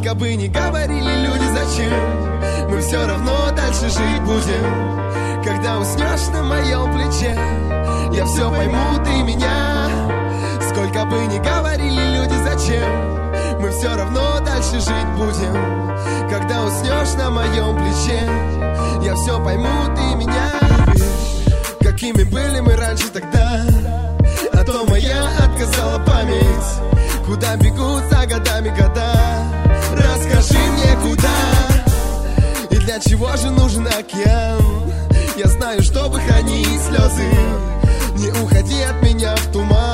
Сколько бы ни говорили люди, зачем, мы все равно дальше жить будем. Когда уснешь на моем плече, я все пойму, ты меня. Сколько бы ни говорили люди, зачем, мы все равно дальше жить будем. Когда уснешь на моем плече, я все пойму, ты меня. Какими были мы раньше тогда, а то моя отказала память. Куда бегут за годами года, расскажи мне, куда и для чего же нужен океан. Я знаю, чтобы хранить слезы, не уходи от меня в туман.